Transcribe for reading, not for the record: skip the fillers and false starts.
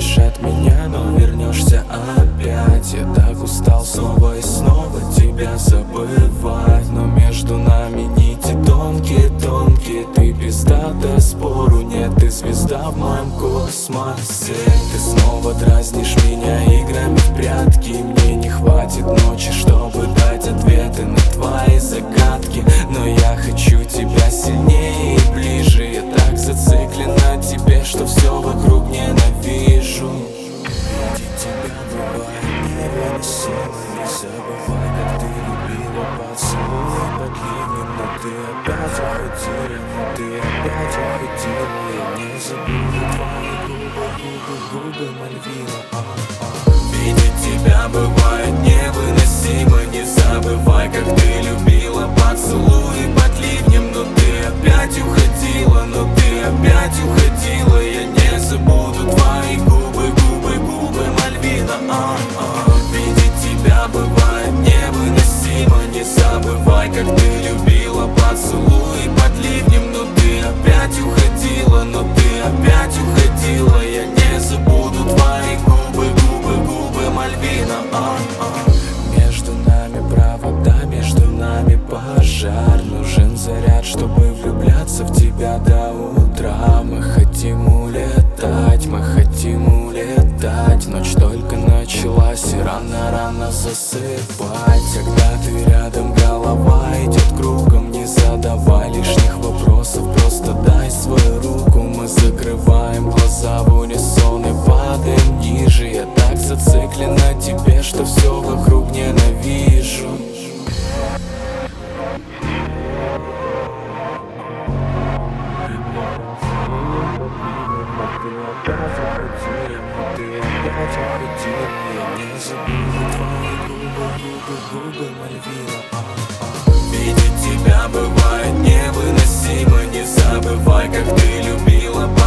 улетаешь от меня, но вернешься опять. Я так устал снова и снова тебя забывать, но между нами нити тонкие-тонкие. Ты пиздата, спору нет, ты звезда в моем космосе. Ты снова дразнишь меня играми в прятки. Мне не хватит ночи, чтобы дать ответы на твои загадки, но я хочу тебя сильнее и ближе. Я так зациклен на тебе, что все вокруг ненавижу. Видеть тебя бывает невыносимо. Не забывай, как ты любила поцелуй под ливнем. Но ты опять уходила, но ты опять уходила. Я не забуду твои губы, Мальвина. Видеть тебя бывает невыносимо. Не забывай, как ты любила поцелуй под ливнем. Но ты опять уходила, но ты опять уходила. Я не забуду твои губы, Мальвина. Видеть тебя бывает невыносимо. Не забывай, как ты любила поцелуй под ливнем. Но ты опять уходила, но ты опять уходила. Я не забуду твои губы, Мальвина. Между нами провода, между нами пожар. Нужен заряд, чтобы влюбляться в тебя до утра. Мы хотим улетать, мы хотим улетать. Ночь только началась и рано засыпать. Когда ты рядом, голова идет кругом. Не задавай лишних вопросов, просто дай свою руку. Мы закрываем глаза в унисон и падаем ниже. Я так зациклен на тебе, что все вокруг ненавижу. Ты опять уходила, я не забуду твои губы, Мальвина. Видеть тебя бывает невыносимо. Не забывай, как ты любила